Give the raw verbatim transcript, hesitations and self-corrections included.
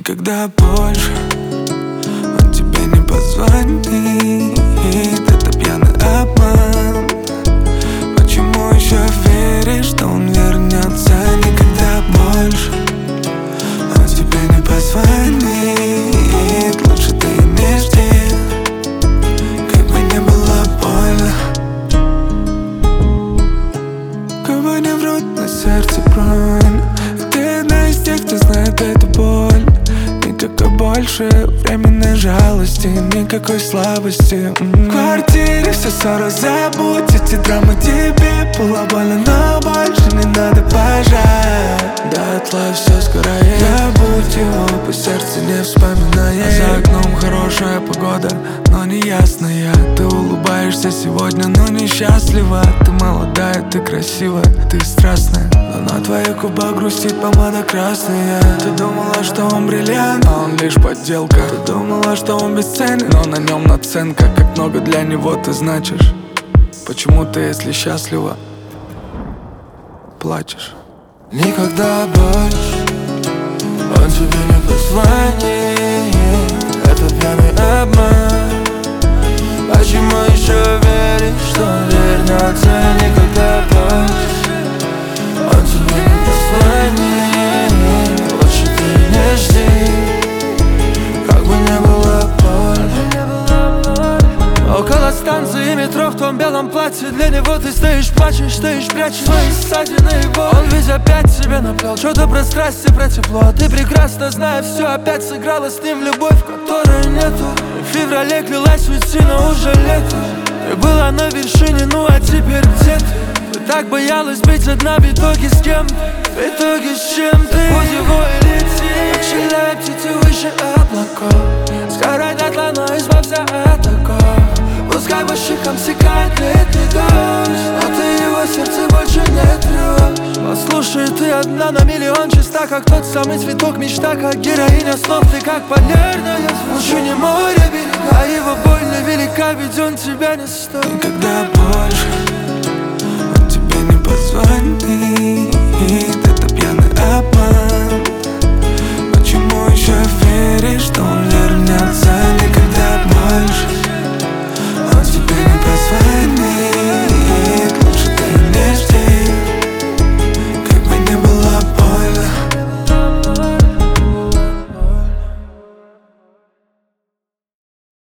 Никогда больше он тебе не позвонит. Это пьяный обман. Почему еще веришь, что он вернется? Никогда больше он тебе не позвонит. Лучше ты не жди, как бы не было больно. Кого не врут, на сердце бронь. Ты одна из тех, кто знает эту боль. Никакой больше временной жалости, никакой слабости. В квартире все ссоры забудь, эти драмы тебе было больно, но больше не надо пожать. Дотла все скорее, забудь его, пусть сердце не вспоминает. А за окном хорошая погода, но не ясная. Ты улыбаешься сегодня, но несчастлива. Ты молодая, ты красивая, ты страстная, но на твоих губах грустит помада красная. Ты думала, что он бриллиант, а он лишь подделка. Ты думала, что он бесценен, но на нем наценка. Как много для него ты значишь. Почему ты, если счастлива, плачешь? Никогда больше он тебе не позвонит. Это пьяный обман. Почему еще веришь, что он вернется? Никогда больше он тебе не позвонит. Лучше ты не жди, как бы не было больно. Около станции метро в том белом платье. Для него ты стоишь, плачешь, стоишь, прячешь свои ссадины и боль. Он ведь опять тебе наплел что-то про страсть и про тепло. А ты прекрасно, зная все, опять сыграла с ним в любовь, которой нету. В феврале клялась уйти, но уже лето. Ты была на вершине, ну а теперь где ты? Ты так боялась быть одна, в итоге с кем? В итоге с чем ты? Будь его и лети, отшиляя птицы выше облаков. Сгорай дотла, но избавься от такого. Пускай по щекам стекает летний дождь, но ты его сердце больше не трешь. Послушай, ты одна на миллион, чиста, как тот самый цветок, мечта, как героиня снов. Ты как полярная звезда, не море берега, а его боль невелика, ведь он тебя не стоит. Никогда больше